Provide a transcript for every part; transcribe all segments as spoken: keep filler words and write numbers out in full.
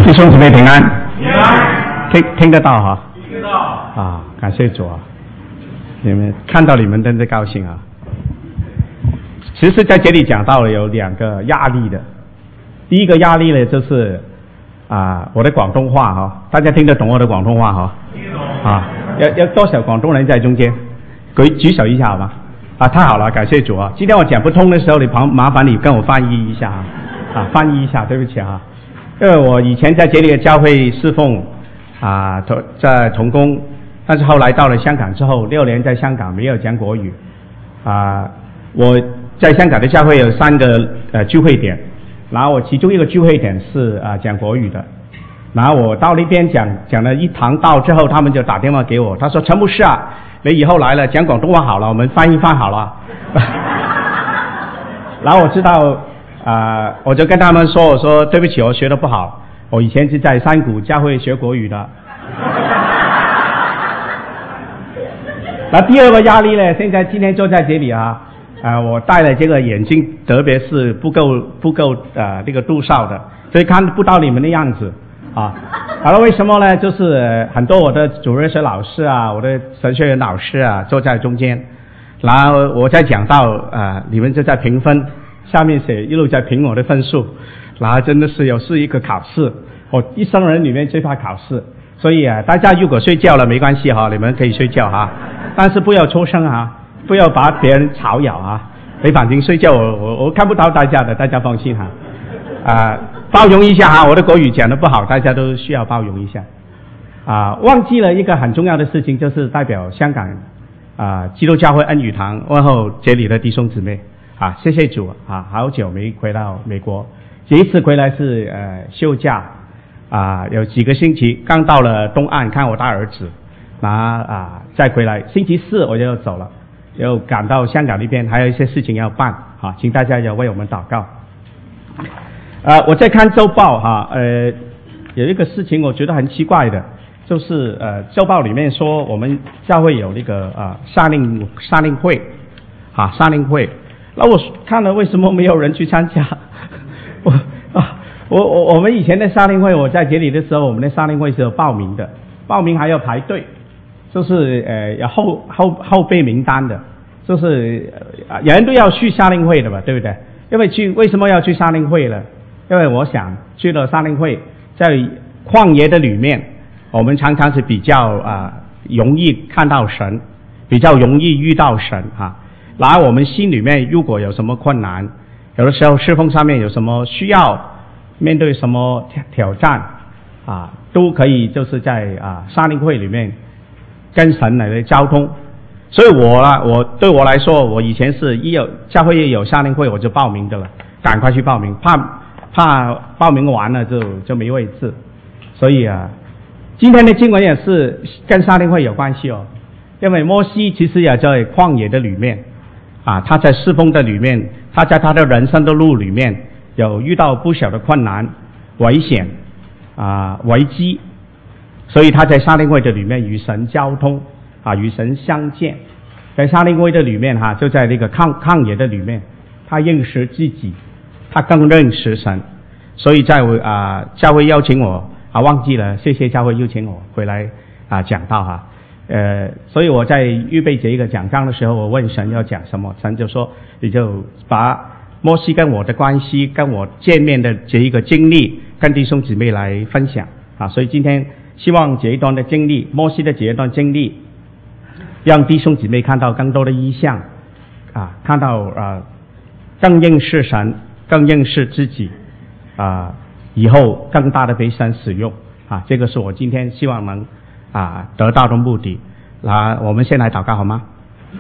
弟兄姊妹平安， 平安， 听听得到哈？ 听得到啊，感谢主啊！你们看到你们真是高兴啊！其实在这里讲到了有两个压力的，第一个压力呢就是啊，我的广东话哈，大家听得懂我的广东话哈？ 听得懂啊，要要多少广东人在中间？举举手一下好吗？啊，太好了，感谢主啊！今天我讲不通的时候，你旁麻烦你跟我翻译一下啊，啊，翻译一下，对不起啊。因为我以前在这里的教会侍奉啊，在同工，但是后来到了香港之后，六年在香港没有讲国语啊。我在香港的教会有三个呃聚会点，然后我其中一个聚会点是啊讲国语的，然后我到那边讲讲了一堂道之后，他们就打电话给我，他说陈牧师啊，你以后来了讲广东话好了，我们翻译翻好了。然后我知道。啊、呃，我就跟他们说，我说对不起，我学得不好，我以前是在山谷教会学国语的。那第二个压力呢，现在今天坐在这里啊，啊、呃，我戴了这个眼镜，特别是不够不够呃这个度数的，所以看不到你们的样子啊。好了，为什么呢？就是很多我的主任学老师啊，我的神学院老师啊，坐在中间，然后我在讲到啊、呃，你们就在评分。下面写一路在评我的分数，然后真的是有是一个考试，我一生人里面最怕考试，所以啊，大家如果睡觉了没关系哈，你们可以睡觉哈，但是不要出声哈，不要把别人吵扰啊。你反正睡觉我我我看不到大家的，大家放心哈。啊，包容一下哈，我的国语讲得不好，大家都需要包容一下。啊，忘记了一个很重要的事情，就是代表香港啊基督教会恩语堂问候这里的弟兄姊妹。啊，谢谢主啊！好久没回到美国，这一次回来是呃休假啊，有几个星期，刚到了东岸看我大儿子，然后啊再回来，星期四我就要走了，又赶到香港那边，还有一些事情要办啊，请大家要为我们祷告。呃，我在看周报哈、啊，呃，有一个事情我觉得很奇怪的，就是呃周报里面说我们教会有那个啊夏令夏令会啊夏令会。那我看了，为什么没有人去参加？我啊，我我我们以前的夏令会，我在这里的时候，我们的夏令会是有报名的，报名还要排队，就是呃有后后后备名单的，就是呃人都要去夏令会的嘛，对不对？因为去为什么要去夏令会呢？因为我想去了夏令会，在旷野的里面，我们常常是比较啊、呃、容易看到神，比较容易遇到神哈。然后我们心里面如果有什么困难，有的时候侍奉上面有什么需要，面对什么挑战啊，都可以就是在啊夏令会里面跟神来的交通。所以我呢，我对我来说，我以前是一有教会一有夏令会我就报名的了，赶快去报名，怕怕报名完了就就没位置。所以啊，今天的经文也是跟夏令会有关系哦，因为摩西其实也在旷野的里面。啊，他在侍奉的里面，他在他的人生的路里面有遇到不小的困难、危险啊、危机，所以他在夏令会的里面与神交通啊，与神相见。在夏令会的里面哈、啊，就在那个抗抗野的里面，他认识自己，他更认识神。所以在啊教会邀请我啊，忘记了，谢谢教会邀请我回来啊讲道哈。呃，所以我在预备这一个讲章的时候，我问神要讲什么，神就说你就把摩西跟我的关系，跟我见面的这一个经历，跟弟兄姊妹来分享啊。所以今天希望这一段的经历，摩西的这一段经历，让弟兄姊妹看到更多的意象啊，看到啊更认识神，更认识自己啊，以后更大的被神使用啊。这个是我今天希望能。啊，得到的目的。那我们先来祷告好吗？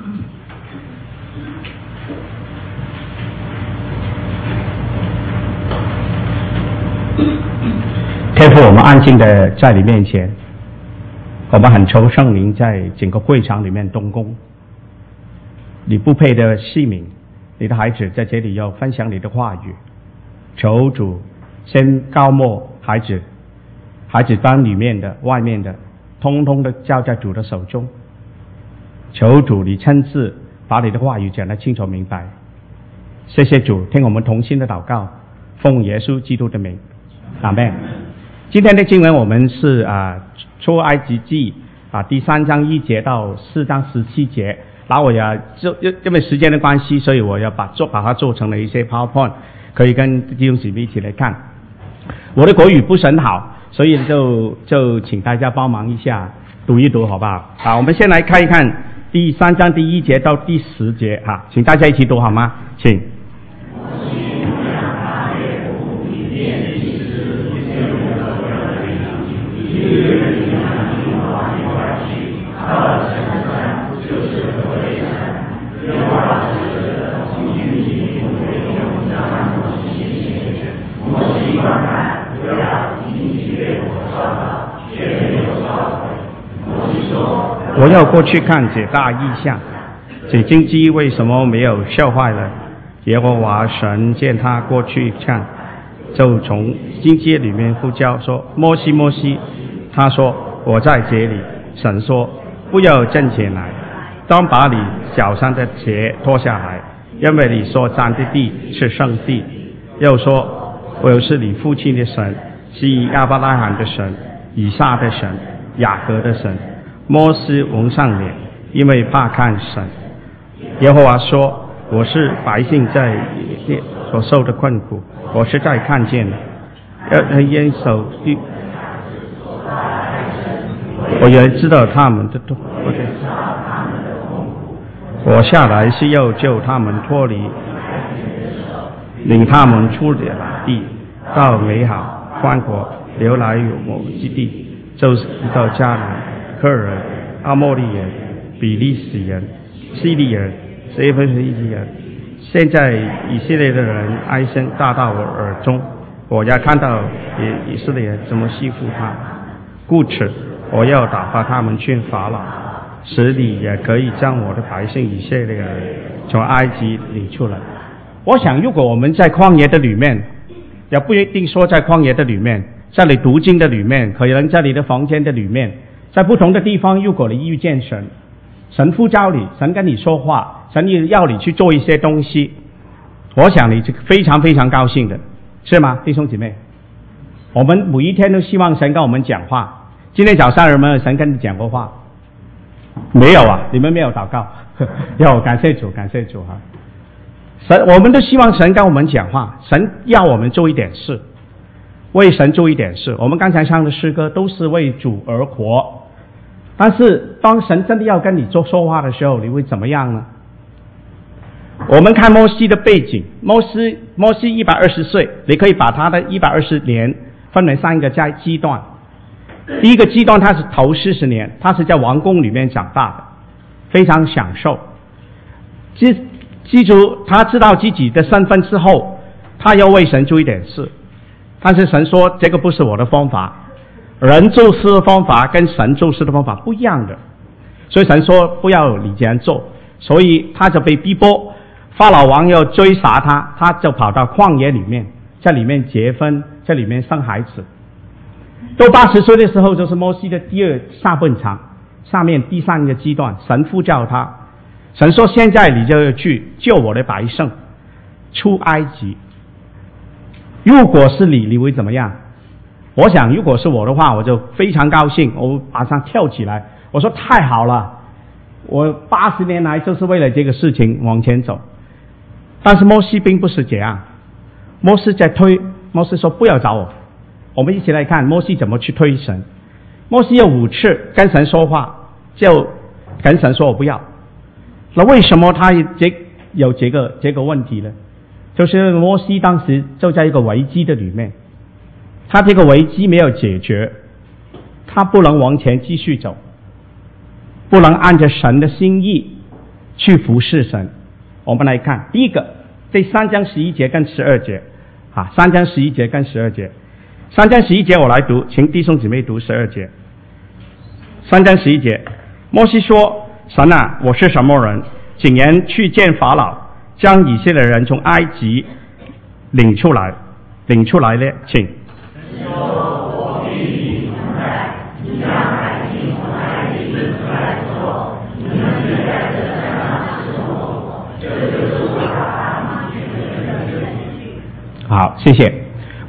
天父，我们安静的在你面前，我们很求圣灵在整个会场里面动工。你不配的器皿，你的孩子在这里要分享你的话语，求主先高抹孩子，孩子班里面的、外面的。通通的交在主的手中，求主你亲自把你的话语讲得清楚明白。谢谢主，听我们同心的祷告，奉耶稣基督的名，阿们。 今天的经文我们是啊出埃及记啊第三章一节到四章十七节，然后我要就因为时间的关系，所以我要把做把它做成了一些 PowerPoint， 可以跟弟兄姊妹一起来看。我的国语不是很好，所以就就请大家帮忙一下读一读好不好？好，我们先来看一看第三章第一节到第十节哈，请大家一起读好吗？请。我要过去看这大异象，这荆棘为什么没有笑坏了？耶和华神见他过去看，就从荆棘里面呼叫说：“摩西，摩西！”他说：“我在这里。”神说：“不要站起来，当把你脚上的鞋脱下来，因为你所站的地是圣地。”又说：“我是你父亲的神，是亚伯拉罕的神，以撒的神，雅各的神。”摩西蒙上脸，因为怕看神。耶和华说：“我是百姓在所受的困苦，我是在看见的，要严守的，我也知道他们的痛苦。我下来是要救他们脱离，领他们出了地，到美好宽阔、流来有某之地，就是到迦南、赫人、阿莫利人、比利时人、希利人、非利士人。现在以色列的人哀声大到我耳中，我要看到以色列人怎么欺负他，故此我要打发他们去法老，使你也可以将我的百姓以色列人从埃及领出来。我想如果我们在旷野的里面，也不一定说在旷野的里面，在你读经的里面，可能在你的房间的里面，在不同的地方，如果你遇见神，神呼召你，神跟你说话，神要你去做一些东西，我想你是非常非常高兴的，是吗，弟兄姐妹？我们每一天都希望神跟我们讲话。今天早上有没有神跟你讲过话？没有啊，你们没有祷告。有，感谢主，感谢主哈。神，我们都希望神跟我们讲话，神要我们做一点事，为神做一点事。我们刚才唱的诗歌都是为主而活，但是当神真的要跟你做说话的时候，你会怎么样呢？我们看摩西的背景，摩西摩西一百二十岁，你可以把他的一百二十年分为三个阶段。第一个阶段，他是头四十年，他是在王宫里面长大的，非常享受。记记住，他知道自己的身份之后，他要为神做一点事。但是神说，这个不是我的方法，人做事的方法跟神做事的方法不一样的，所以神说不要你这样做，所以他就被逼迫，法老王要追杀他，他就跑到旷野里面，在里面结婚，在里面生孩子。到八十岁的时候，就是摩西的第二下半场，下面第三个阶段，神呼叫他，神说现在你就要去救我的百姓出埃及。如果是你，你会怎么样？我想如果是我的话，我就非常高兴，我马上跳起来，我说太好了，我八十年来就是为了这个事情往前走。但是摩西并不是这样，摩西在推，摩西说不要找我。我们一起来看摩西怎么去推神。摩西有五次跟神说话，就跟神说我不要。那为什么他这有这个这个问题呢？就是摩西当时就在一个危机的里面，他这个危机没有解决，他不能往前继续走，不能按着神的心意去服侍神。我们来看第一个，这三章十一节跟十二节啊，三章十一节跟十二节，三章十一节我来读，请弟兄姊妹读十二节。三章十一节，摩西说：“神啊，我是什么人，竟然去见法老，将以色列人从埃及领出来，领出来呢？请。”好，谢谢。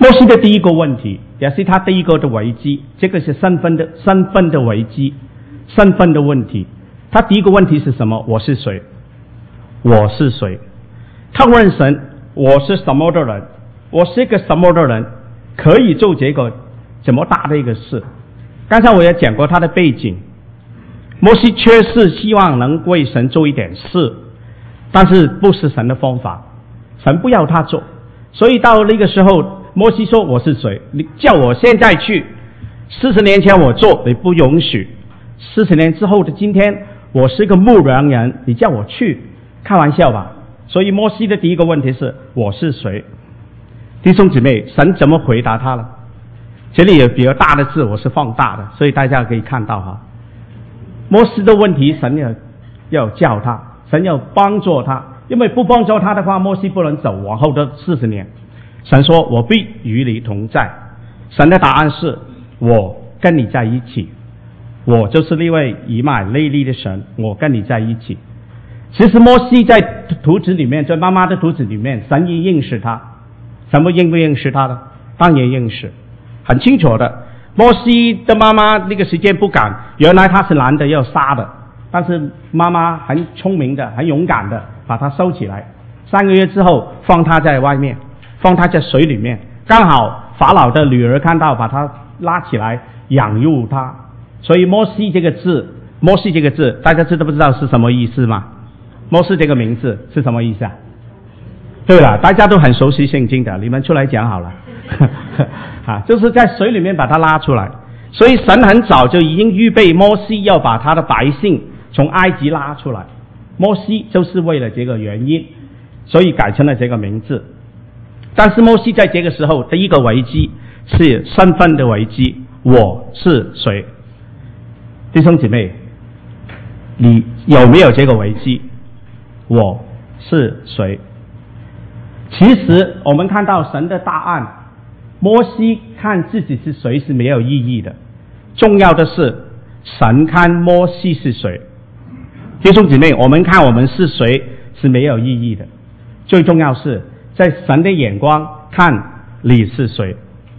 摩西的第一个问题，也是他第一个的危机，这个是身份的身份的危机，身份的问题。他第一个问题是什么？我是谁？我是谁？他问神，我是什么的人？我是一个什么的人，可以做这个这么大的一个事？刚才我也讲过他的背景，摩西确实希望能为神做一点事，但是不是神的方法，神不要他做。所以到那个时候，摩西说我是谁？你叫我现在去，四十年前我做，你不允许。四十年之后的今天，我是一个牧羊人，你叫我去，开玩笑吧。所以摩西的第一个问题是我是谁？弟兄姊妹，神怎么回答他了？这里有比较大的字，我是放大的，所以大家可以看到哈。摩西的问题，神要要教他，神要帮助他，因为不帮助他的话，摩西不能走往后的四十年。神说我必与你同在，神的答案是我跟你在一起，我就是那位以马内利的神，我跟你在一起。其实摩西在图纸里面，在妈妈的图纸里面，神也认识他。神不认不认识他的？当然认识，很清楚的。摩西的妈妈那个时间不敢，原来他是男的要杀的，但是妈妈很聪明的，很勇敢的把他收起来，三个月之后放他在外面，放他在水里面，刚好法老的女儿看到，把他拉起来养育他。所以摩西这个字，摩西这个字大家知道不知道是什么意思吗？摩西这个名字是什么意思啊？对了，大家都很熟悉圣经的，你们出来讲好了啊，就是在水里面把他拉出来。所以神很早就已经预备摩西要把他的百姓从埃及拉出来，摩西就是为了这个原因，所以改成了这个名字。但是摩西在这个时候第一个危机是身份的危机，我是谁？弟兄姐妹，你有没有这个危机？我是谁？其实我们看到神的答案，摩西看自己是谁是没有意义的，重要的是神看摩西是谁。弟兄姊妹，我们看我们是谁是没有意义的，最重要是在神的眼光看你是谁。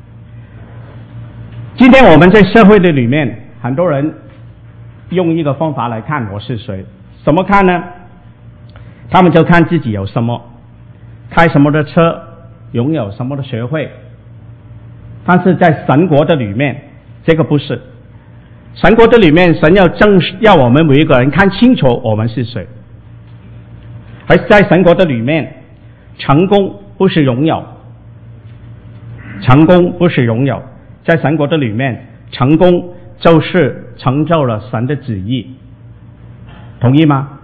今天我们在社会的里面，很多人用一个方法来看我是谁，怎么看呢？他们就看自己有什么，开什么的车，拥有什么的学会。但是在神国的里面，这个不是。神国的里面，神要正要我们每一个人看清楚我们是谁。而在神国的里面，成功不是拥有，成功不是拥有，在神国的里面，成功就是成就了神的旨意，同意吗？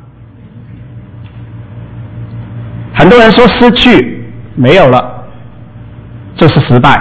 很多人说失去没有了就是失败，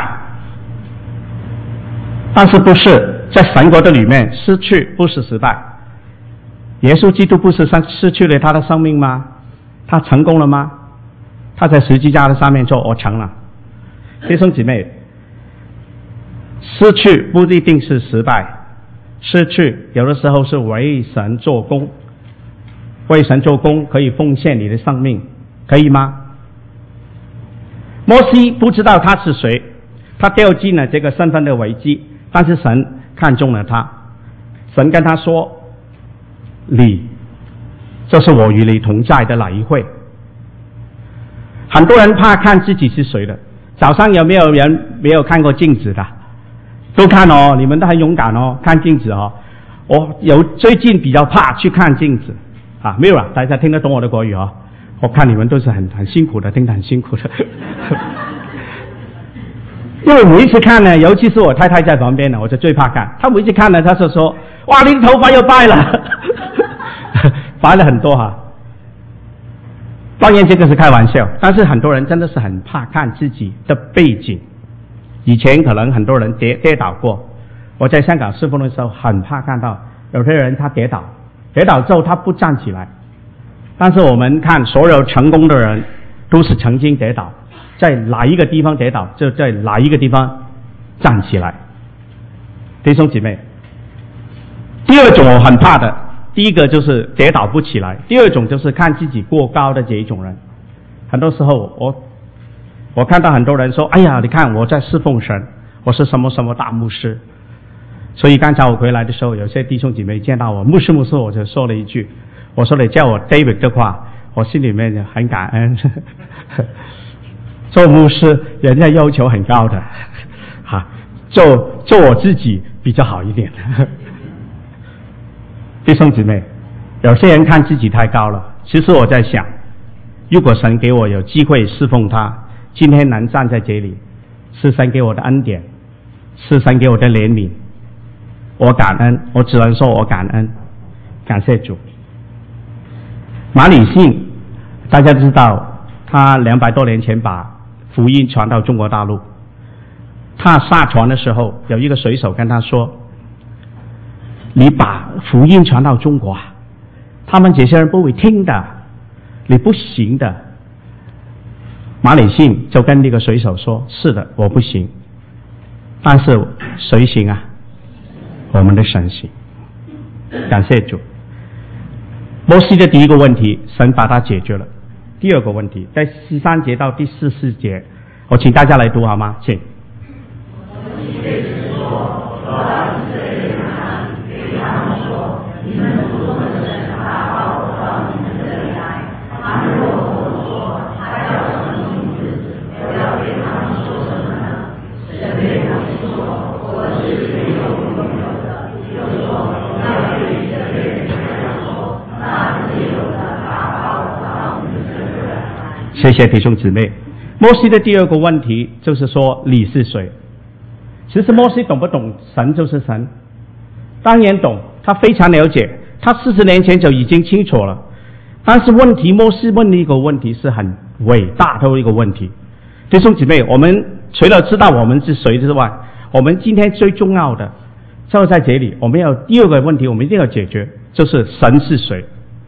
但是不是，在神国的里面，失去不是失败。耶稣基督不是失去了他的生命吗？他成功了吗？他在十字架的上面说我成了。弟兄姊妹，失去不一定是失败，失去有的时候是为神做工，为神做工可以奉献你的生命，可以吗？摩西不知道他是谁，他掉进了这个身份的危机，但是神看中了他，神跟他说，你这是我与你同在的那一会。很多人怕看自己是谁的，早上有没有人没有看过镜子的？都看哦，你们都很勇敢哦，看镜子哦。我有最近比较怕去看镜子啊，没有啊，大家听得懂我的国语哦。我看你们都是很很辛苦的，听得很辛苦的。因为每一次看呢，尤其是我太太在旁边呢，我就最怕看。她每一次看呢，她就说：“哇，你的头发又白了，白了很多哈。”当然这个是开玩笑，但是很多人真的是很怕看自己的背景。以前可能很多人跌跌倒过，我在香港侍奉的时候很怕看到有些人他跌倒，跌倒之后他不站起来。但是我们看所有成功的人都是曾经跌倒，在哪一个地方跌倒就在哪一个地方站起来。弟兄姐妹，第二种我很怕的，第一个就是跌倒不起来，第二种就是看自己过高的这一种人。很多时候我我看到很多人说，哎呀，你看我在侍奉神，我是什么什么大牧师。所以刚才我回来的时候，有些弟兄姐妹见到我，牧师牧师，我就说了一句，我说你叫我 David 的话，我心里面很感恩。做牧师人家要求很高的，哈，做做我自己比较好一点。弟兄姊妹，有些人看自己太高了，其实我在想，如果神给我有机会侍奉他，今天能站在这里，是神给我的恩典，是神给我的怜悯，我感恩，我只能说我感恩，感谢主。马里信大家知道，他两百多年前把福音传到中国大陆，他下船的时候，有一个水手跟他说，你把福音传到中国，他们这些人不会听的，你不行的。马里信就跟那个水手说，是的，我不行，但是谁行啊？我们的神行。感谢主。摩西的第一个问题，神把它解决了。第二个问题，在十三节到第十四节，我请大家来读好吗？请。谢谢弟兄姊妹。摩西的第二个问题就是说，你是谁？其实摩西懂不懂神就是神？当然懂，他非常了解，他四十年前就已经清楚了。但是问题，摩西问的一个问题是很伟大的一个问题。弟兄姊妹，我们除了知道我们是谁之外，我们今天最重要的就在这里，我们有第二个问题，我们一定要解决，就是神是谁。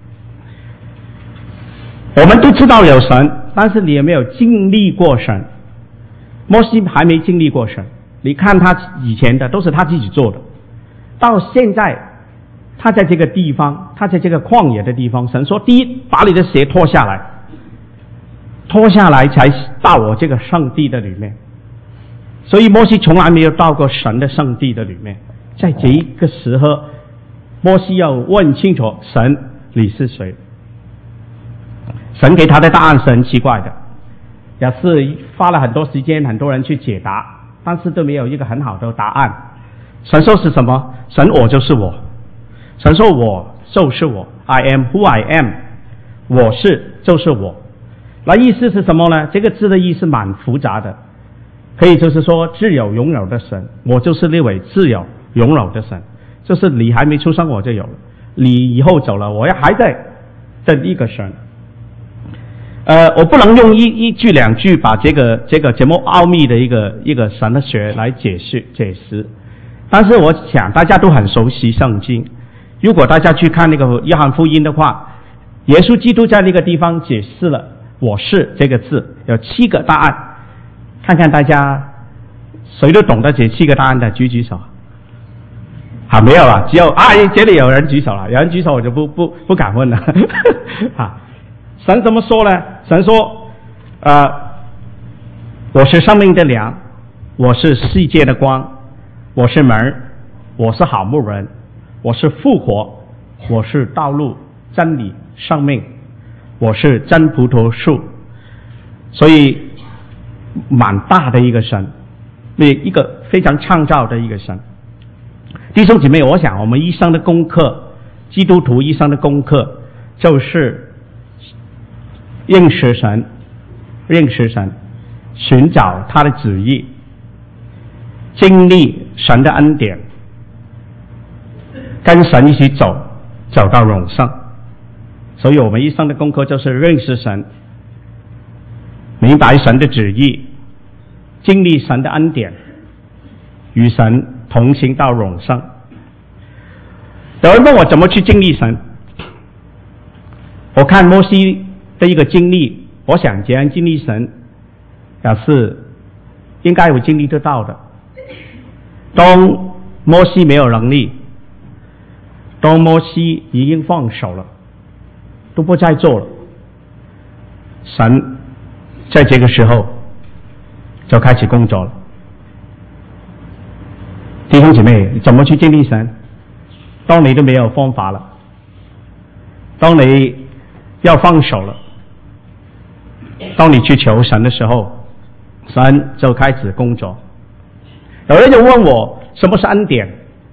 我们都知道有神，但是你有没有经历过神？摩西还没经历过神，你看他以前的都是他自己做的，到现在他在这个地方，他在这个旷野的地方，神说第一，把你的鞋脱下来，脱下来才到我这个圣地的里面。所以摩西从来没有到过神的圣地的里面。在这一个时候，摩西要问清楚神你是谁。神给他的答案是很奇怪的，也是花了很多时间，很多人去解答，但是都没有一个很好的答案。神说是什么？神我就是我。神说我就是我 I am who I am， 我是就是我。那意思是什么呢？这个字的意思蛮复杂的，可以就是说自有拥有的神，我就是那位自有拥有的神，就是你还没出生我就有了，你以后走了我还在的一个神。呃，我不能用一一句两句把这个这个这么奥秘的一个一个神的学来解释解释，但是我想大家都很熟悉圣经。如果大家去看那个约翰福音的话，耶稣基督在那个地方解释了我是这个字，有七个答案，看看大家谁都懂得这七个答案的举举手。好，没有了，只有啊，这里有人举手了，有人举手我就不不不敢问了。好，神怎么说呢？神说，呃，我是生命的粮，我是世界的光，我是门，我是好牧人，我是复活，我是道路、真理、生命，我是真葡萄树。所以蛮大的一个神，一个非常创造的一个神。弟兄姐妹，我想我们一生的功课，基督徒一生的功课就是认识神，认识神，寻找他的旨意，经历神的恩典，跟神一起走，走到永生。所以我们一生的功课就是认识神，明白神的旨意，经历神的恩典，与神同行到永生。有人问我怎么去经历神，我看摩西的一个经历，我想既然经历神也是应该会经历得到的。当摩西没有能力，当摩西已经放手了，都不再做了，神在这个时候就开始工作了。弟兄姐妹，怎么去经历神？当你都没有方法了，当你要放手了，当你去求神的时候，神就开始工作。有人就问我什么是恩典？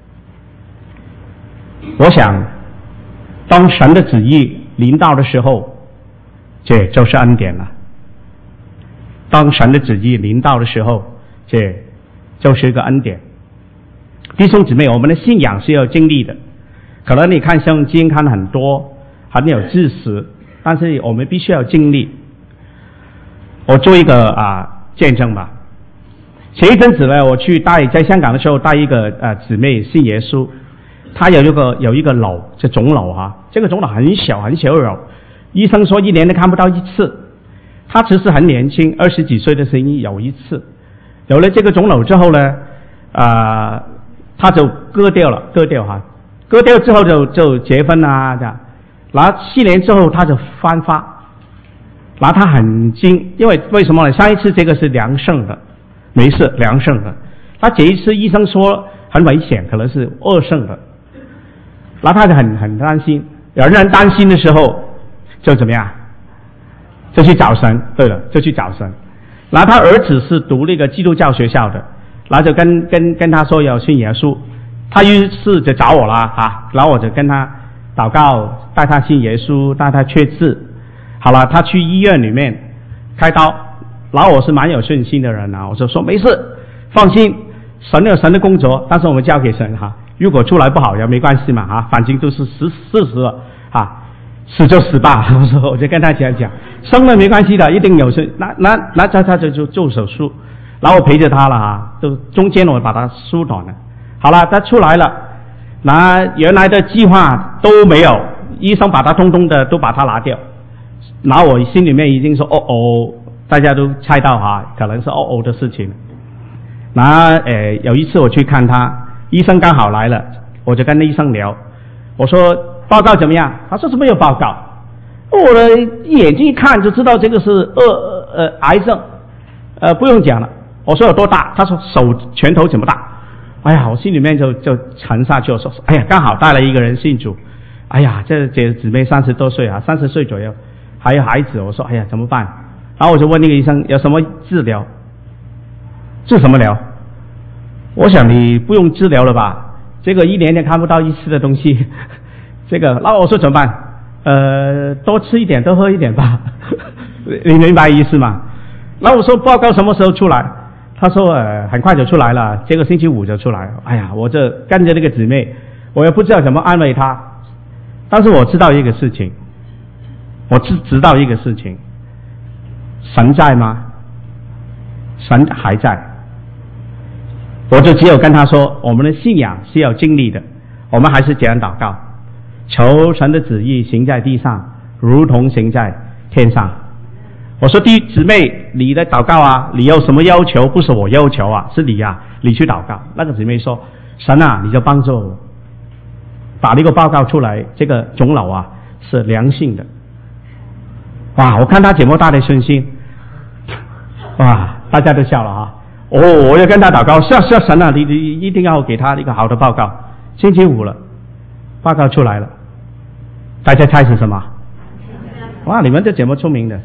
我想当神的旨意临到的时候，这就是恩典了。当神的旨意临到的时候，这就是一个恩典。弟兄姊妹，我们的信仰是要经历的。可能你看圣经看很多，很有知识，但是我们必须要经历。我做一个啊见证吧。前一阵子呢，我去带在香港的时候带一个呃姊妹信耶稣，她有一个有一个瘤，这肿瘤哈、啊，这个肿瘤很小很小瘤，医生说一年都看不到一次。她其实很年轻，二十几岁的时候有一次，有了这个肿瘤之后呢，啊、呃，她就割掉了，割掉哈，割掉之后就就结婚啊这样，然后四年之后她就翻发，然后她很惊，因为为什么呢？上一次这个是良性的。没事，良性的。他这一次医生说很危险，可能是恶性的，然后他就很很担心。有人担心的时候，就怎么样？就去找神。对了，就去找神。然后他儿子是读那个基督教学校的，然后就跟跟跟他说要信耶稣，他于是就找我了啊，然后我就跟他祷告，带他信耶稣，带他确志。好了，他去医院里面开刀。然后我是蛮有信心的人啊，我就说没事，放心，神有神的工作，但是我们交给神哈。如果出来不好也没关系嘛哈，反正都是死事实了啊，死就死吧。我说我就跟他讲讲，生了没关系的，一定有事。那那那他他就就做手术，然后我陪着他了哈，就中间我把他缩短了。好了，他出来了，那原来的计划都没有，医生把他通通的都把他拿掉，然后我心里面已经说哦哦。大家都猜到哈，可能是哦哦的事情。然后呃，有一次我去看他，医生刚好来了，我就跟那医生聊，我说报告怎么样？他说怎么有报告？我的眼睛一看就知道这个是恶呃癌症，呃不用讲了。我说有多大？他说手拳头这么大。哎呀，我心里面就就沉下去，我说哎呀，刚好带了一个人信主。哎呀，这这姊妹三十多岁啊，三十岁左右，还有孩子。我说哎呀，怎么办？然后我就问那个医生有什么治疗？治什么疗？我想你不用治疗了吧？这个一年年看不到一次的东西，这个，然后我说怎么办？呃，多吃一点，多喝一点吧。你明白意思吗？然后我说报告什么时候出来？他说呃很快就出来了，这个星期五就出来。哎呀，我这跟着那个姊妹，我也不知道怎么安慰她，但是我知道一个事情，我知知道一个事情。神在吗？神还在。我就只有跟他说，我们的信仰是要经历的，我们还是这样祷告，求神的旨意行在地上，如同行在天上。我说弟姊妹，你的祷告啊，你有什么要求？不是我要求啊，是你啊，你去祷告。那个姊妹说，神啊，你就帮助我把那个报告出来，这个肿瘤啊是良性的。哇，我看他这么大的信心，哇，大家都笑了哈。哦，我就跟他祷告，是啊是啊，神啊，你你一定要给他一个好的报告。星期五了，报告出来了，大家猜是什么？哇，你们这怎么聪明的？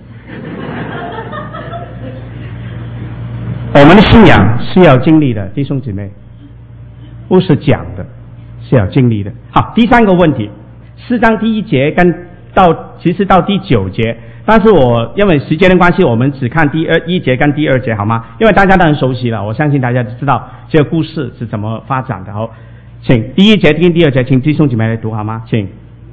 我们的信仰是要经历的，弟兄姊妹，不是讲的，是要经历的。好，第三个问题，四章第一节跟到其实到第九节。但是我因为时间的关系，我们只看第二一节跟第二节好吗？因为大家都很熟悉了，我相信大家都知道这个故事是怎么发展的。好，请第一节跟第二节，请弟兄姐妹来读好吗？请。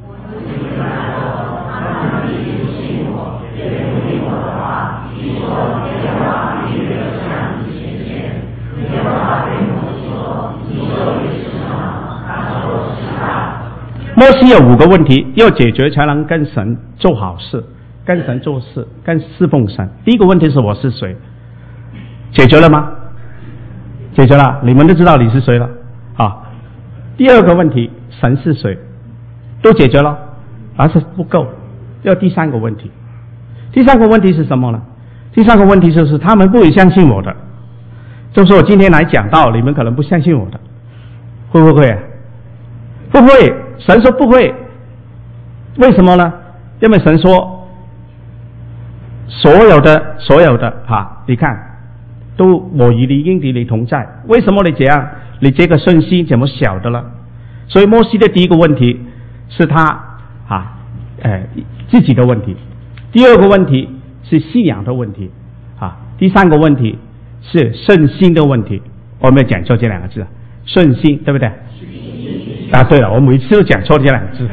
摩西有五个问题要解决，才能跟神做好事。跟神做事，跟侍奉神。第一个问题是我是谁？解决了吗？解决了，你们都知道你是谁了。好，第二个问题，神是谁？都解决了，而是不够，要第三个问题。第三个问题是什么呢？ 第三个问题就是他们不会相信我的，就是我今天来讲道，你们可能不相信我的，会不会啊？不会，神说不会，为什么呢？因为神说所有的所有的哈、啊，你看都我与你应与你同在，为什么你这样？你这个信心怎么晓得了？所以摩西的第一个问题是他啊，呃自己的问题，第二个问题是信仰的问题啊，第三个问题是信心的问题。我没有讲错这两个字，信心对不对？啊，对了，我每次都讲错这两个字。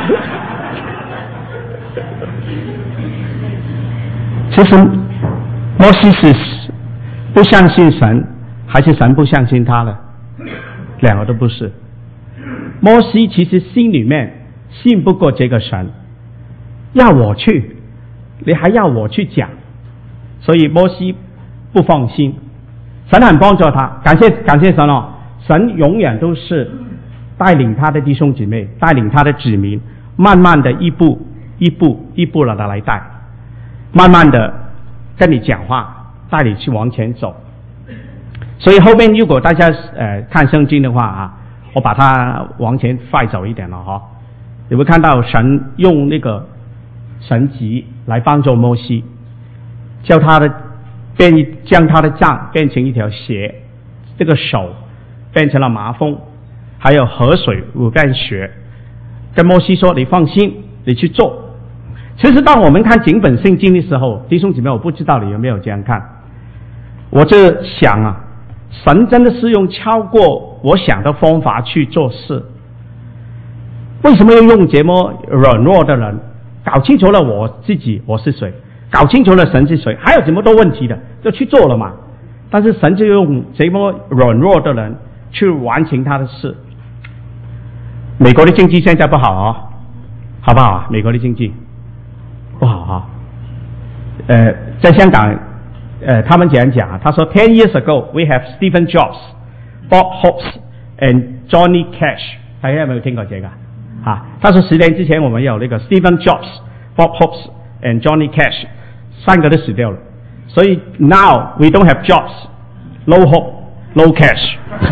其实摩西是不相信神，还是神不相信他呢？两个都不是。摩西其实心里面信不过这个神，要我去，你还要我去讲，所以摩西不放心。神很帮助他，感谢感谢神哦，神永远都是带领他的弟兄姊妹，带领他的子民，慢慢的一步一步一步的来带，慢慢的跟你讲话，带你去往前走。所以后面如果大家呃看圣经的话啊，我把它往前快走一点了哈，你会看到神用那个神迹来帮助摩西，叫他的变将他的杖变成一条鞋，这个手变成了麻风，还有河水五变血，跟摩西说你放心，你去做。其实当我们看整本圣经的时候，弟兄姊妹，我不知道你有没有这样看，我就想啊，神真的是用超过我想的方法去做事。为什么要用这么软弱的人？搞清楚了我自己我是谁，搞清楚了神是谁，还有这么多问题的就去做了嘛。但是神就用这么软弱的人去完成他的事。美国的经济现在不好啊，好不好啊？美国的经济不好啊。呃，在香港，呃，他们这样讲，他说 ten years ago we have Stephen Jobs, Bob Hope and Johnny Cash， 大家有没有听过这个？啊，他说十年之前我们有那个 Stephen Jobs、Bob Hope and Johnny Cash， 三个都死掉了，所以 now we don't have jobs, no hope, no cash。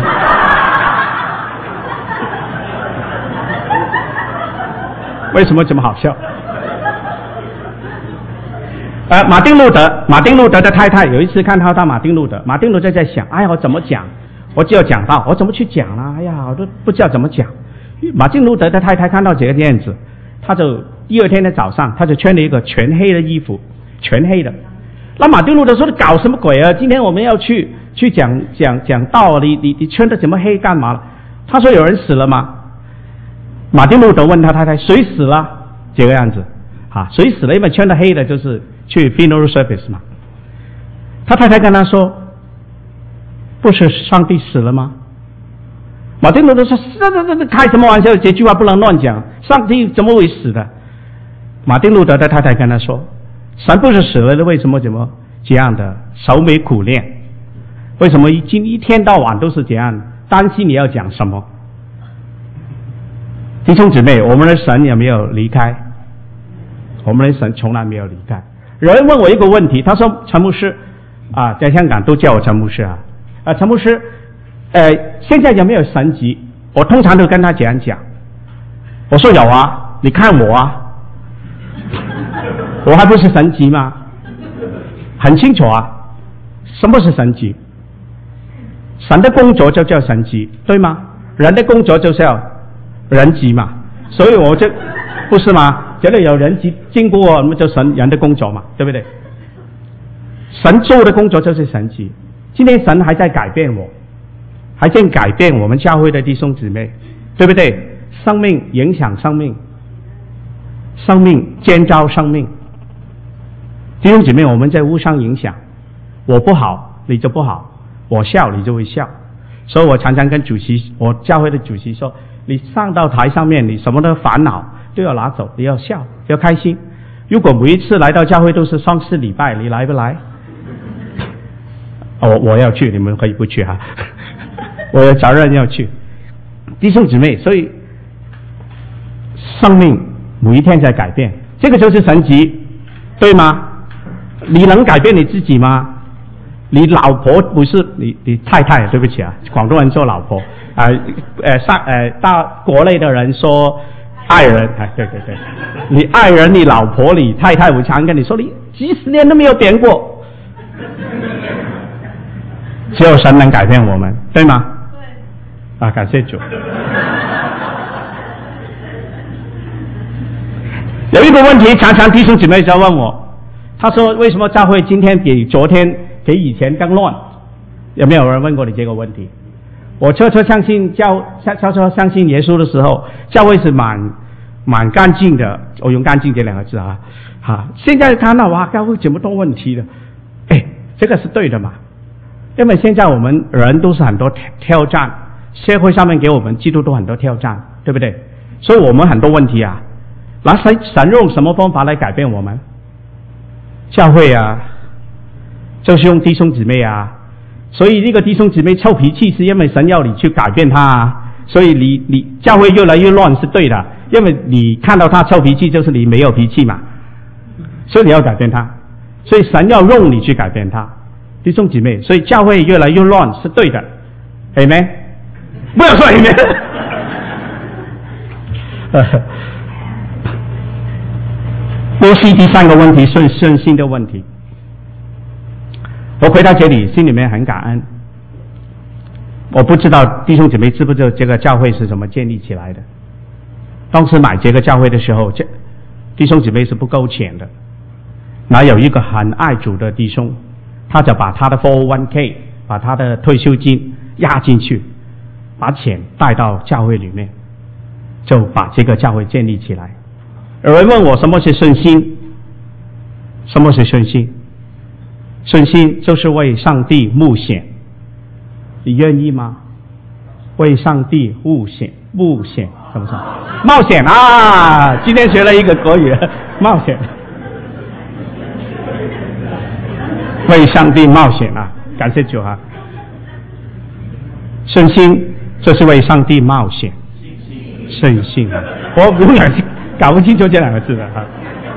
为什么这么好笑？呃，马丁路德，马丁路德的太太有一次看到他马丁路德，马丁路德在想，哎呀，我怎么讲？我只有讲到，我怎么去讲呢？哎呀，我都不知道怎么讲。马丁路德的太太看到这个样子，他就第二天的早上，他就穿了一个全黑的衣服，全黑的。那马丁路德说：“你搞什么鬼啊？今天我们要去去讲讲讲道，你你你穿的这么黑干嘛了？”他说：“有人死了吗？”马丁路德问他太太：“谁死了？”这个样子，啊，谁死了？因为穿的黑的就是去 funeral service 嘛。他太太跟他说：“不是上帝死了吗？”马丁路德说：“这这这这开什么玩笑？这句话不能乱讲，上帝怎么会死的？”马丁路德的太太跟他说：“神不是死了的，为什么怎么这样的愁眉苦脸？为什么一今一天到晚都是这样？担心你要讲什么？”弟兄姊妹，我们的神有没有离开？我们的神从来没有离开。有人问我一个问题，他说：“陈牧师啊，在香港都叫我陈牧师啊，啊，陈牧师。”呃，现在有没有神迹？我通常都跟他这样讲，我说有啊，你看我啊，我还不是神迹吗？很清楚啊，什么是神迹？神的工作就叫神迹，对吗？人的工作就是要人迹嘛，所以我就不是吗？觉得有人迹经过我们就神人的工作嘛，对不对？神做的工作就是神迹。今天神还在改变我。还在改变我们教会的弟兄姊妹，对不对？生命影响生命，生命建造生命。弟兄姊妹，我们在互相影响。我不好，你就不好；我笑，你就会笑。所以我常常跟主席，我教会的主席说：你上到台上面，你什么的烦恼都要拿走，你要笑，要开心。如果每一次来到教会都是双四礼拜，你来不来？我我要去，你们可以不去哈、啊。我有责任要去，弟兄姊妹，所以生命每一天在改变，这个就是神迹，对吗？ 你能改变你自己吗？你老婆不是你，你太太，对不起啊，广东人说老婆，啊、呃，呃，上呃，到国内的人说爱人，哎，对对对，你爱人、你老婆、你太太，我常跟你说，你几十年都没有变过，只有神能改变我们，对吗？对。啊，感谢主。有一个问题，常常弟兄姊妹在问我，他说为什么教会今天比昨天、比以前更乱？有没有人问过你这个问题？我悄悄相信教，悄悄相信耶稣的时候，教会是蛮蛮干净的。我用干净这两个字啊，哈。现在看到哇，教会这么多问题的，哎，这个是对的嘛？因为现在我们人都是很多挑战，社会上面给我们基督徒很多挑战，对不对？所以我们很多问题啊。那神神用什么方法来改变我们？教会啊，就是用弟兄姊妹啊。所以这个弟兄姊妹臭脾气，是因为神要你去改变他啊。所以你你教会越来越乱是对的，因为你看到他臭脾气，就是你没有脾气嘛。所以你要改变他，所以神要用你去改变他，弟兄姊妹。所以教会越来越乱是对的，阿们？不要说阿们。摩西第三个问题是信心的问题。我回到这里，心里面很感恩。我不知道弟兄姐妹知不知道这个教会是怎么建立起来的？当时买这个教会的时候，这弟兄姐妹是不够钱的。那有一个很爱主的弟兄，他就把他的 四零一 K， 把他的退休金压进去，把钱带到教会里面，就把这个教会建立起来。有人问我什么是信心？什么是信心？信心就是为上帝冒险，你愿意吗？为上帝冒险，冒险什么什么？冒险啊！今天学了一个国语，冒险，为上帝冒险啊！感谢主啊！信心就是为上帝冒险，信心啊！我永远搞不清楚这两个字的哈。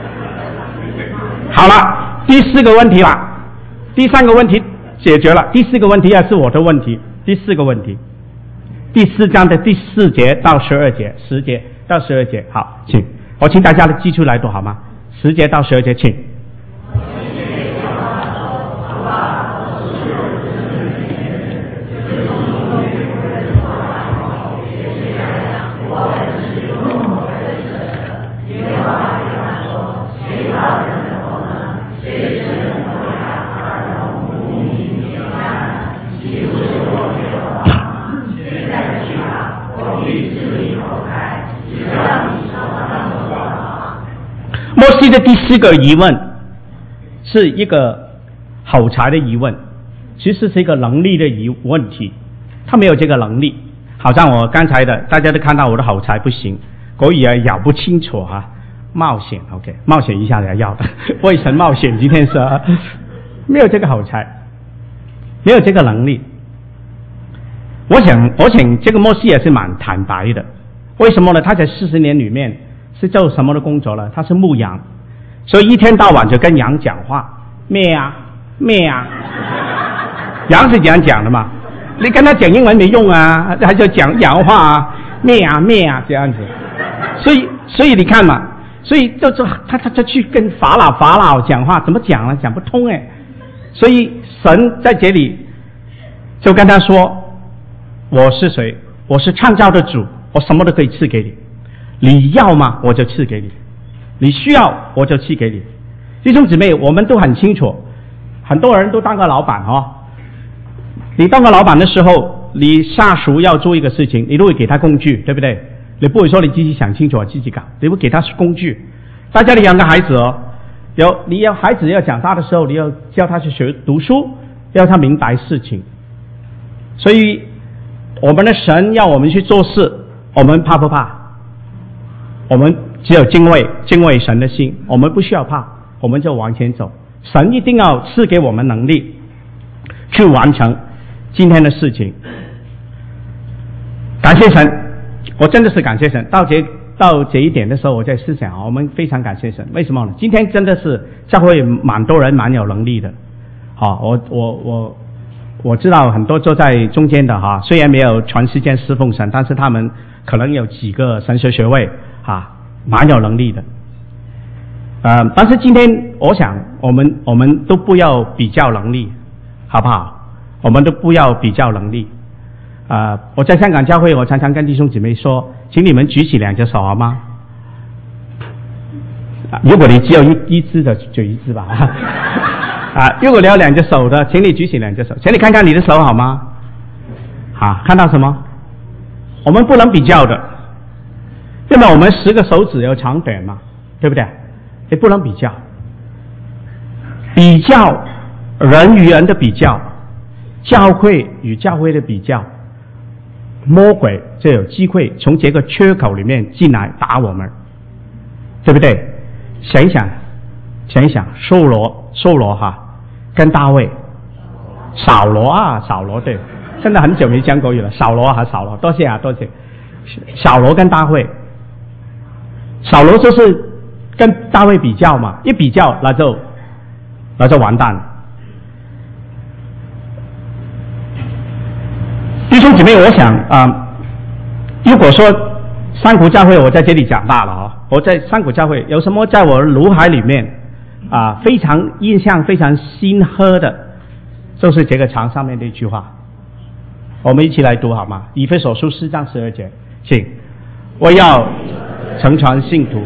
好了，第四个问题了，第三个问题解决了，第四个问题也是我的问题。第四个问题，第四章的第四节到十二节，十节到十二节，好，请我请大家的记出来读好吗？十节到十二节，请。摩西的第四个疑问是一个口才的疑问，其实是一个能力的疑问题。他没有这个能力，好像我刚才的，大家都看到我的口才不行，国语也咬不清楚哈、啊。冒险 ，OK， 冒险一下也要的，为神冒险。今天是、啊、没有这个口才，没有这个能力。我想，我想这个摩西也是蛮坦白的。为什么呢？他在四十年里面是做什么的工作呢？他是牧羊，所以一天到晚就跟羊讲话，咩啊咩啊，羊是这样讲的嘛？你跟他讲英文没用啊，他就讲洋话啊，咩啊咩啊这样子。所以所以你看嘛，所以就就他他就去跟法老法老讲话，怎么讲呢？讲不通哎。所以神在这里就跟他说：“我是谁？我是创造的主，我什么都可以赐给你。你要吗？我就赐给你；你需要，我就赐给你。”弟兄姊妹，我们都很清楚，很多人都当个老板哦。你当个老板的时候，你下属要做一个事情，你都会给他工具，对不对？你不会说你自己想清楚自己搞，你会给他工具。大家你养个孩子哦，有你要孩子要长大的时候，你要教他去学读书，要他明白事情。所以我们的神要我们去做事，我们怕不怕？我们只有敬畏敬畏神的心，我们不需要怕，我们就往前走。神一定要赐给我们能力去完成今天的事情。感谢神，我真的是感谢神。到这到这一点的时候，我在思想，我们非常感谢神。为什么呢？今天真的是教会蛮多人蛮有能力的。好，我我我我知道很多坐在中间的哈，虽然没有全时间侍奉神，但是他们可能有几个神学学位啊，蛮有能力的。呃，但是今天我想，我们我们都不要比较能力，好不好？我们都不要比较能力。啊、呃，我在香港教会，我常常跟弟兄姊妹说，请你们举起两只手好吗？啊、如果你只有一一只的，就一只吧。啊，如果你有两只手的，请你举起两只手，请你看看你的手好吗？好，看到什么？我们不能比较的，因为我们十个手指有长短嘛，对不对？也不能比较，比较人与人的比较，教会与教会的比较，魔鬼就有机会从这个缺口里面进来打我们，对不对？想一想，想一想，扫罗，扫罗哈，跟大卫，扫罗啊，扫罗对，真的很久没讲国语了，扫罗啊，扫罗，多谢啊，多谢。扫罗跟大卫，扫罗就是跟大卫比较嘛，一比较那就那就完蛋了。弟兄姊妹，我想啊、呃，如果说山谷教会我在这里长大了哦，我在山谷教会有什么在我脑海里面啊、呃、非常印象非常深刻的，就是这个墙上面的一句话，我们一起来读好吗？以弗所书四章十二节，请我要成全信徒。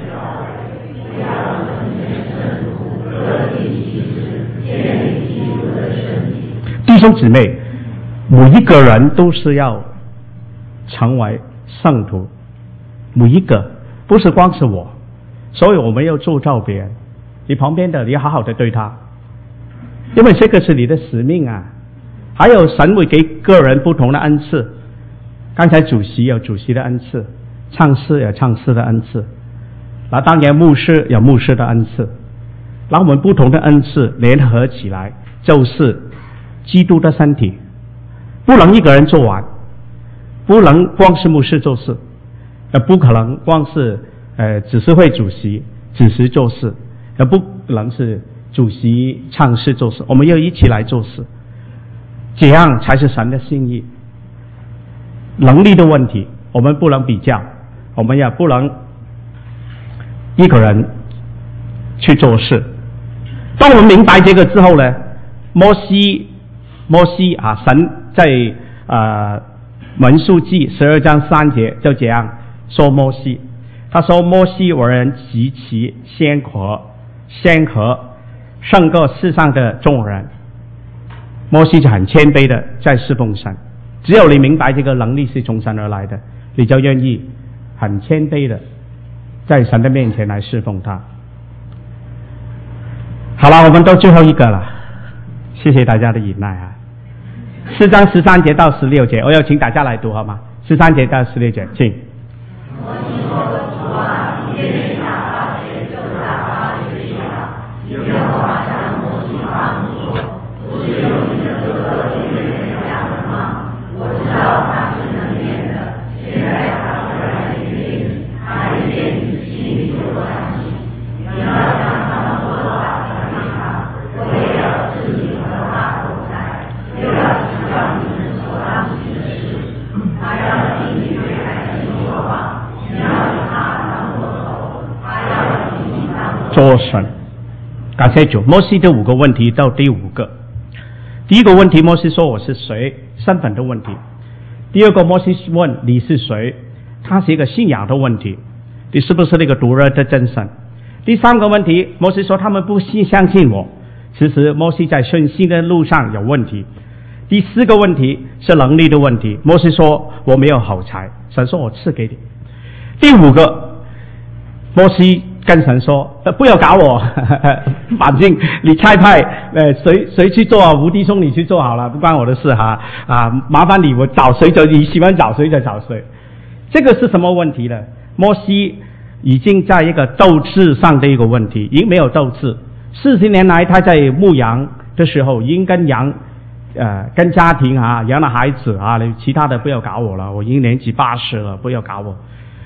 弟兄姊妹，每一个人都是要成为圣徒，每一个不是光是我，所以我们要铸造别人。你旁边的，你要好好的对他，因为这个是你的使命啊。还有神会给个人不同的恩赐，刚才主席有主席的恩赐，唱诗有唱诗的恩赐，那当然牧师有牧师的恩赐，然后我们不同的恩赐联合起来就是基督的身体，不能一个人做完，不能光是牧师做事，也不可能光是呃只是会主席只是做事，也不能是主席唱诗做事，我们要一起来做事，这样才是神的心意。能力的问题我们不能比较，我们也不能一个人去做事。当我们明白这个之后呢，摩西摩西啊，神在呃民数记十二章三节就这样说摩西，他说摩西为人极其谦和，谦和胜过世上的众人。摩西就很谦卑的在侍奉神，只有你明白这个能力是从神而来的，你就愿意很谦卑的在神的面前来侍奉他。好了，我们到最后一个了，谢谢大家的忍耐啊。四章十三节到十六节，我要请大家来读好吗？十三节到十六节，请。做神，感谢主。摩西的五个问题到第五个，第一个问题，摩西说我是谁，身份的问题；第二个，摩西问你是谁，它是一个信仰的问题，你是不是那个独一的真神；第三个问题，摩西说他们不信相信我，其实摩西在顺心的路上有问题；第四个问题是能力的问题，摩西说我没有好才，神说我赐给你；第五个，摩西跟神说、呃、不要搞我，反正你差派呃谁谁去做啊，吴弟兄你去做好了，不关我的事哈啊，麻烦你，我找谁就你喜欢找谁就找谁。这个是什么问题呢？摩西已经在一个斗志上的一个问题，已经没有斗志。四十年来他在牧羊的时候，已经跟羊呃跟家庭啊养了孩子啊，其他的不要搞我了，我已经年纪八十了，不要搞我。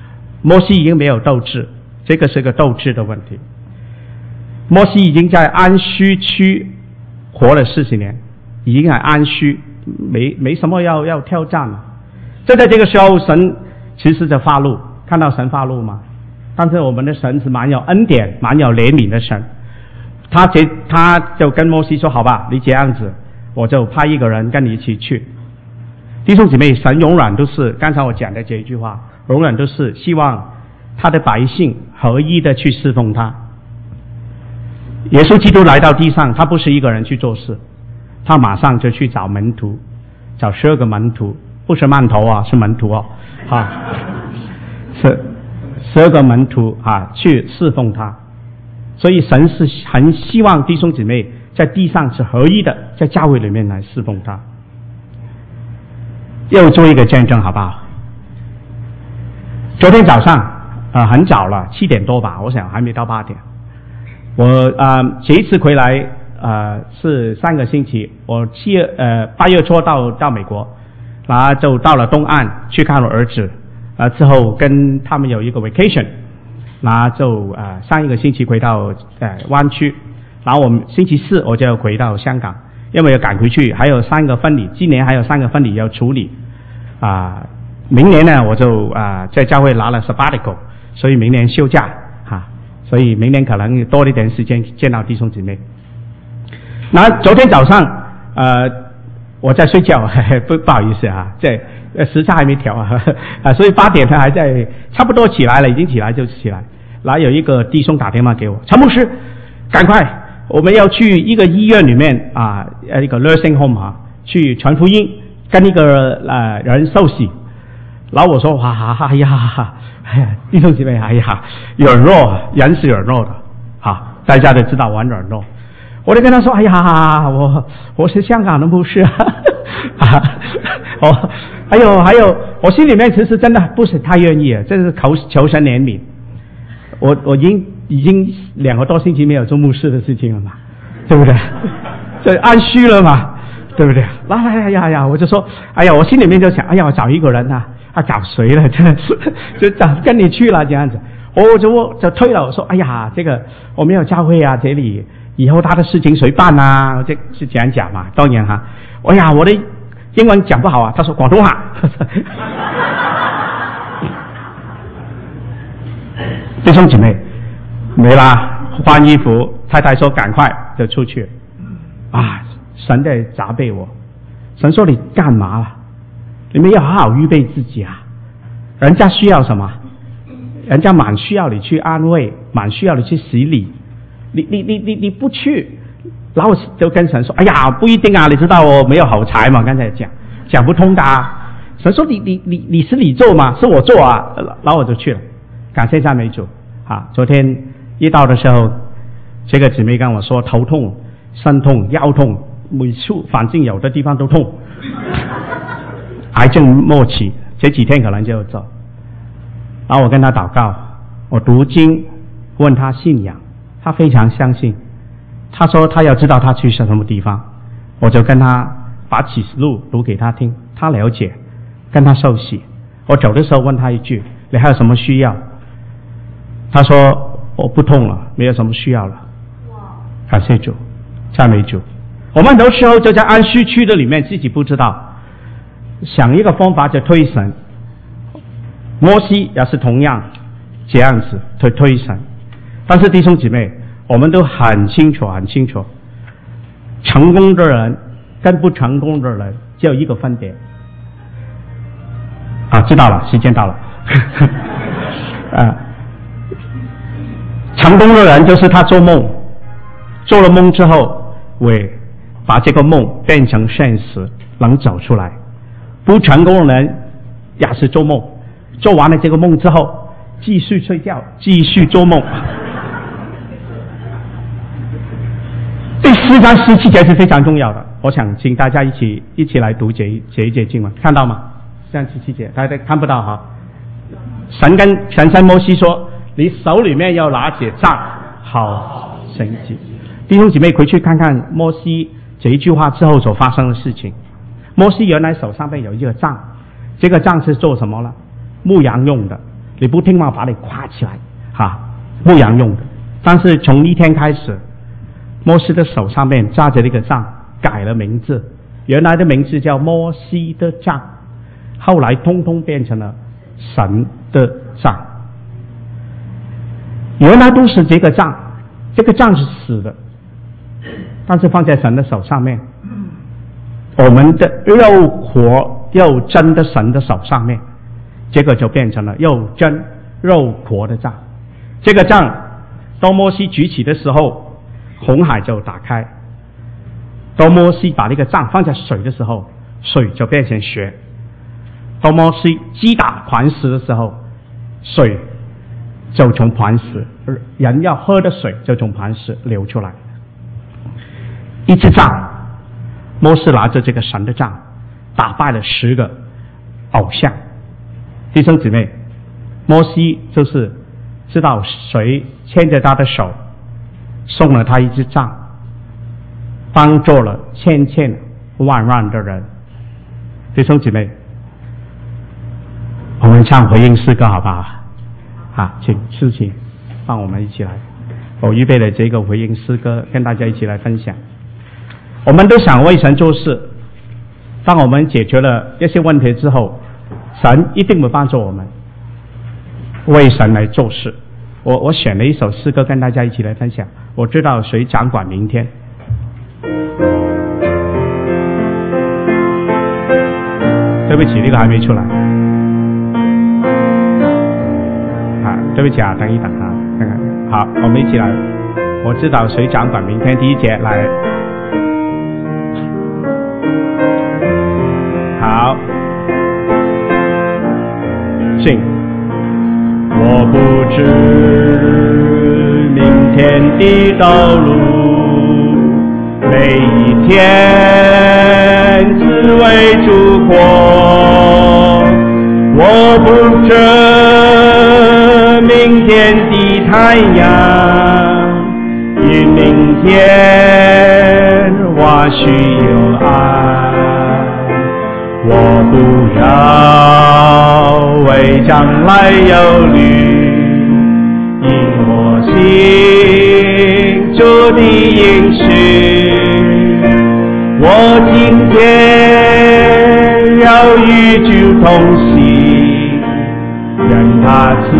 摩西已经没有斗志，这个是个斗志的问题。摩西已经在安息区活了四十年，已经很安息，没没什么要要挑战了。就在这个时候，神其实在发怒，看到神发怒吗？但是我们的神是蛮有恩典、蛮有怜悯的神。他这他就跟摩西说：“好吧，你这样子，我就派一个人跟你一起去。”弟兄姊妹，神永远都是刚才我讲的这一句话，永远都是希望他的百姓合一的去侍奉他。耶稣基督来到地上，他不是一个人去做事，他马上就去找门徒，找十二个门徒，不是馒头啊，是门徒哦，啊，是十二个门徒啊，去侍奉他。所以神是很希望弟兄姊妹在地上是合一的，在教会里面来侍奉他。又做一个见证好不好？昨天早上呃很早了，七点多吧，我想还没到八点。我呃这一次回来呃是三个星期，我七月呃八月初到到美国，然后就到了东岸去看我儿子，呃之后跟他们有一个 vacation， 然后就呃上一个星期回到呃湾区，然后我们星期四我就回到香港，因为要赶回去，还有三个婚礼，今年还有三个婚礼要处理啊、呃。明年呢我就啊、呃、在教会拿了 sabbatical， 所以明年休假哈。所以明年可能多一点时间见到弟兄姊妹。那昨天早上，呃，我在睡觉，呵呵不不好意思啊，这时差还没调啊，呵呵所以八点他还在，差不多起来了，已经起来就起来。然后有一个弟兄打电话给我，陈牧师，赶快，我们要去一个医院里面啊，呃，一个 nursing home 啊，去传福音，跟一个呃人受洗。然后我说，哇哈哈呀！哎呀，弟兄姊妹，哎呀，软弱，人是软弱的，哈，大家都知道我很软弱。我就跟他说，哎呀，我我是香港的牧师啊，哦，还有还有，我心里面其实真的不是太愿意啊，这是求求神怜悯。我我已经已经两个多星期没有做牧师的事情了嘛，对不对？这安虚了嘛，对不对？来来来呀呀，我就说，哎呀，我心里面就想，哎呀，我找一个人啊。他找谁了？真的是就找跟你去了这样子，我就我就推了，我说哎呀，这个我没有教会啊，这里以后他的事情谁办啊？这是这样讲嘛？当然哈，哎呀，我的英文讲不好啊。他说广东话。弟兄姐妹，没啦，换衣服，太太说赶快就出去啊！神在责备我，神说你干嘛了？你们要好好预备自己啊！人家需要什么？人家蛮需要你去安慰，蛮需要你去洗礼。你你你你你不去，然后就跟神说：“哎呀，不一定啊！你知道我没有好财嘛？刚才讲讲不通的、啊。”神说你：“你你你你是你做嘛？是我做啊！”然后我就去了。感谢赞美主啊！昨天一到的时候，这个姊妹跟我说头痛、身痛、腰痛，每处反正有的地方都痛。癌症末期，这几天可能就走。然后我跟他祷告，我读经，问他信仰，他非常相信。他说他要知道他去什么地方，我就跟他把启示录读给他听，他了解，跟他受洗。我走的时候问他一句：“你还有什么需要？”他说：“我不痛了，没有什么需要了。”感谢主，赞美主。我们很多时候就在安息区的里面，自己不知道。想一个方法就推神，摩西也是同样这样子推推神。但是弟兄姊妹，我们都很清楚很清楚，成功的人跟不成功的人只有一个分别啊！知道了，时间到了。啊，成功的人就是他做梦，做了梦之后会把这个梦变成现实，能走出来。不成功的人也是做梦，做完了这个梦之后继续睡觉，继续做梦。第四章十七节是非常重要的，我想请大家一起一起来读这这一节经文，看到吗？四章十七节，大家看不到哈。神跟神跟摩西说：“你手里面要拿起杖，好神迹。”弟兄姐妹回去看看摩西这一句话之后所发生的事情。摩西原来手上面有一个杖，这个杖是做什么呢？牧羊用的。 你不听话把你夸起来，哈，牧羊用的。但是从一天开始，摩西的手上面扎着一个杖，改了名字，原来的名字叫摩西的杖，后来通通变成了神的杖。原来都是这个杖，这个杖是死的，但是放在神的手上面，我们的又活又真的神的手上面，这个就变成了又真又活的杖。这个杖当摩西举起的时候，红海就打开；当摩西把这个杖放在水的时候，水就变成血；当摩西击打磐石的时候，水就从磐石，人要喝的水就从磐石流出来。一支杖，摩西拿着这个神的杖，打败了十个偶像。弟兄姊妹，摩西就是知道谁牵着他的手，送了他一支杖，帮助了千千万万的人。弟兄姊妹，我们唱回应诗歌好不好？啊，请诗琴帮我们一起来，我预备了这个回应诗歌跟大家一起来分享。我们都想为神做事，当我们解决了一些问题之后，神一定会帮助我们为神来做事。我我选了一首诗歌跟大家一起来分享，我知道谁掌管明天。对不起，那个还没出来。啊，对不起啊，等一等啊，看看。好，我们一起来。我知道谁掌管明天。第一节来。好，信。我不知明天的道路，每一天只为烛火。我不知明天的太阳，因明天我需有爱。我不要为将来忧虑，因我心主的应许。我今天要与主同行，任他赐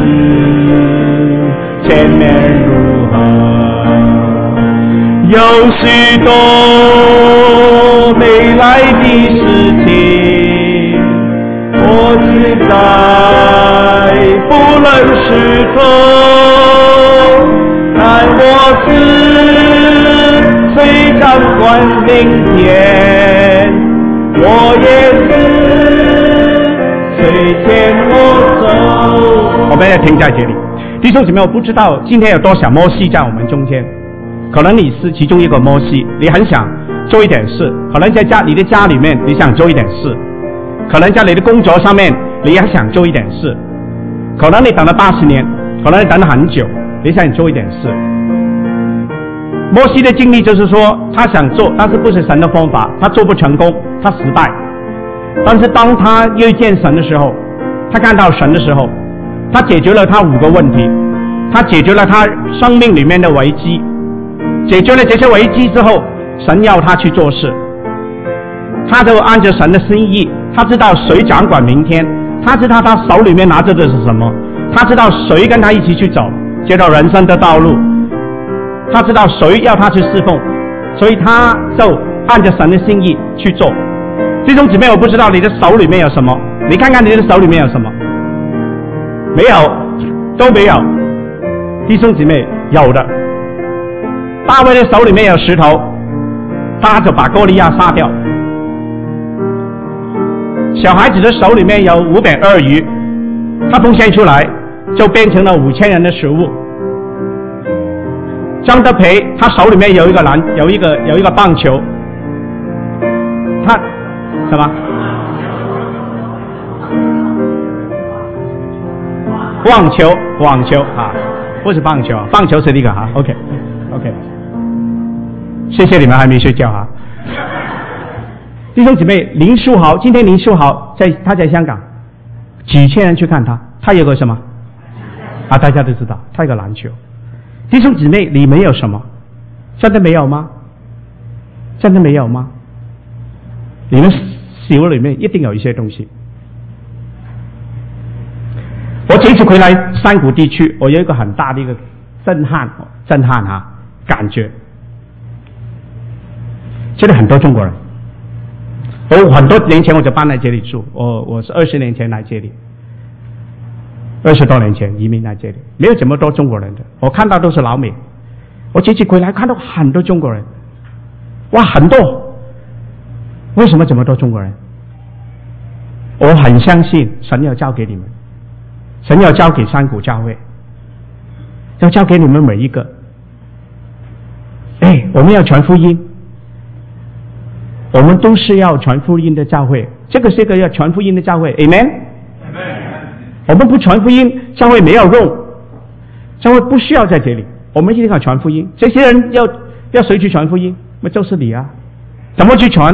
前面如何，有许多未来的事情，我只在不论时空，但我是虽掌管明天，我也是随前我走。我们要停在这里。弟兄姊妹，我不知道今天有多少摩西在我们中间，可能你是其中一个摩西，你很想做一点事，可能在家你的家里面你想做一点事，可能在你的工作上面你也想做一点事，可能你等了八十年，可能你等了很久，你想做一点事。摩西的经历就是说，他想做，但是不是神的方法，他做不成功，他失败。但是当他遇见神的时候，他看到神的时候，他解决了他五个问题，他解决了他生命里面的危机，解决了这些危机之后，神要他去做事，他就按照神的心意，他知道谁掌管明天，他知道他手里面拿着的是什么，他知道谁跟他一起去走，接到人生的道路，他知道谁要他去侍奉，所以他就按照神的心意去做。弟兄姊妹，我不知道你的手里面有什么，你看看你的手里面有什么？没有，都没有。弟兄姊妹，有的。大卫的手里面有石头，他就把歌利亚杀掉。小孩子的手里面有五饼二鱼，他奉献出来就变成了五千人的食物。张德培他手里面有一个篮，有一个有一个棒球，他什么？网球，网球啊，不是棒球，棒球是那个哈 ，OK OK， 谢谢你们还没睡觉哈。弟兄姊妹，林书豪今天林书豪在他在香港，几千人去看他，他有个什么啊，大家都知道，跳一个篮球。弟兄姊妹，里面有什么？真的没有吗？真的没有吗？你们心里面一定有一些东西。我这次回来山谷地区，我有一个很大的一个震撼，震撼啊，感觉。这里很多中国人，我很多年前我就搬来这里住，我我是二十年前来这里，二十多年前移民来这里，没有这么多中国人的，我看到都是老美。我这次回来看到很多中国人，哇，很多。为什么这么多中国人？我很相信神要交给你们，神要交给山谷教会，要交给你们每一个。哎，我们要传福音。我们都是要传福音的教会，这个是一个要传福音的教会 ，Amen。我们不传福音，教会没有用，教会不需要在这里。我们一定要传福音。这些人要要谁去传福音？那就是你啊！怎么去传？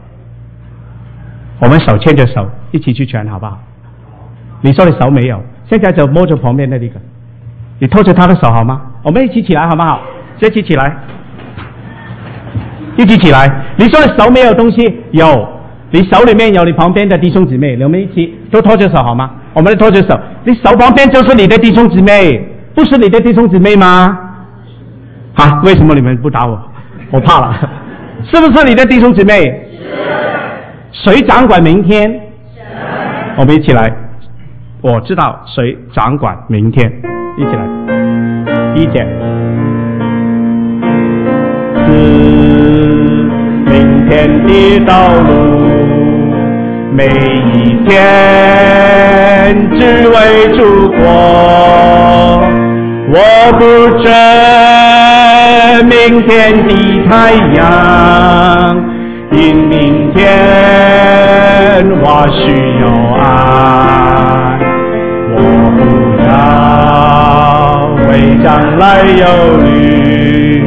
我们手牵着手一起去传，好不好？你说你手没有，现在就摸着旁边的那个，你拖着他的手好吗？我们一起起来好不好？一起起来。一起起来！你说你手没有东西，有，你手里面有你旁边的弟兄姊妹，我们一起都拖着手好吗？我们都拖着手，你手旁边就是你的弟兄姊妹，不是你的弟兄姊妹吗？啊，为什么你们不打我？我怕了，是不是你的弟兄姊妹？是。谁掌管明天？我们一起来，我知道谁掌管明天，一起来，第一节。明天的道路，每一天只为祖国。我不争明天的太阳，因明天我需要爱。我不要为将来忧虑。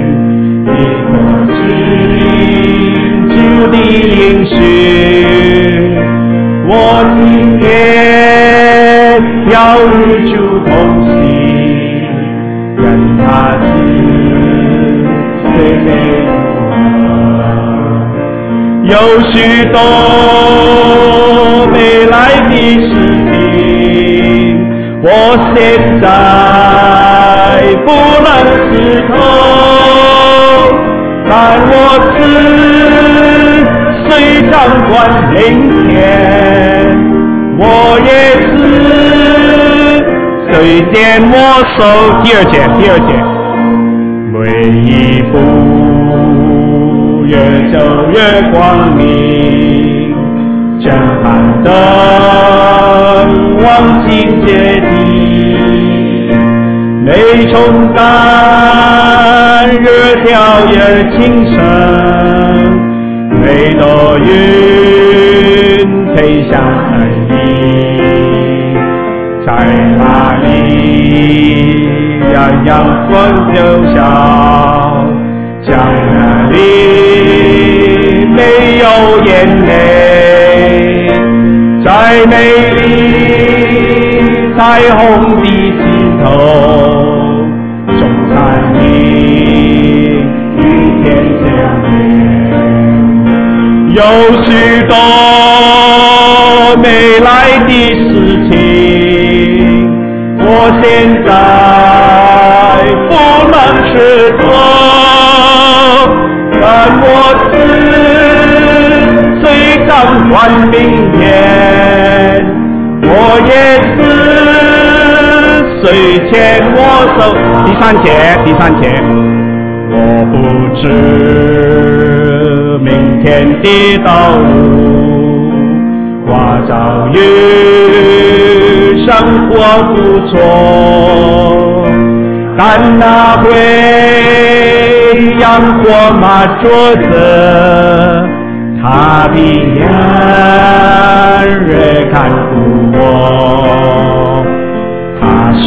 主的应许，我今天要与主同行，跟他是最美好。有许多未来的事情，我现在不能知透，但我知谁掌管明天，我也知谁牵我手。第二节，第二节，每一步越走越光明，震撼灯往境界地，每重担越跳越轻声，每朵云飞向海里，在哪里让阳光丢笑，在哪里没有眼泪，在美丽彩虹的尽头，中山里雨天相连，有许多未来的事情，我现在不能知道，但我知谁掌管明天，我也知谁牵我手。第三节，第三节，我不知明天的道路，我早已生活不错，但那会阳光马着着，他的眼热看顾我，他是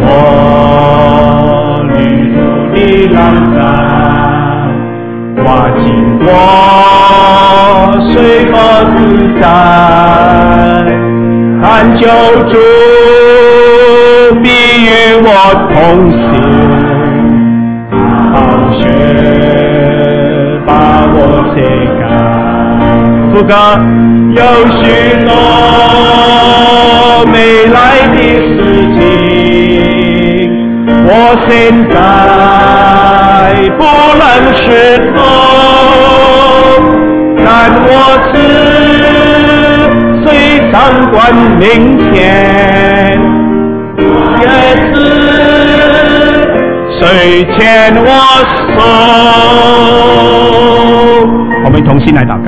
我旅途的郎山，我经过水河自在，看救主必与我同行。宝血把我遮盖。副歌有许多没来的事情，我现在不能识透，但我只虽掌管明天，也是谁牵我手。我们同心来祷告。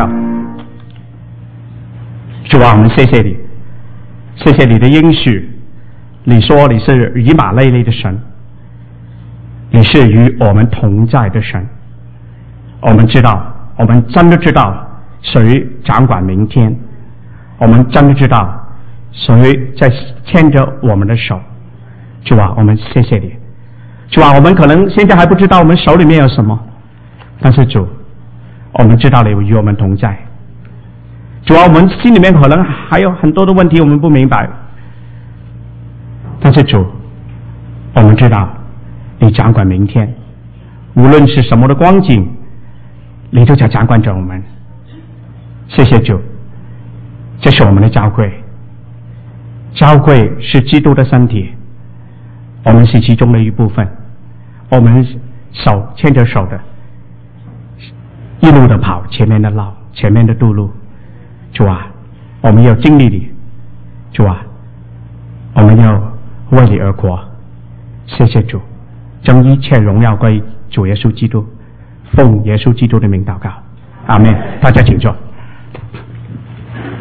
主啊，我们谢谢你，谢谢你的应许。你说你是以马内利的神，你是与我们同在的神。我们知道，我们真的知道谁掌管明天，我们真的知道谁在牵着我们的手。主啊，我们谢谢你。主啊，我们可能现在还不知道我们手里面有什么，但是主，我们知道你与我们同在。主啊，我们心里面可能还有很多的问题我们不明白，但是主，我们知道你掌管明天，无论是什么的光景，你都在掌管着我们。谢谢主，这是我们的教会，教会是基督的身体，我们是其中的一部分，我们手牵着手的一路的跑前面的路，前面的道路。主啊，我们要经历你，主啊，我们要为你而活。谢谢主，将一切荣耀归主耶稣基督，奉耶稣基督的名祷告，阿们。大家请坐。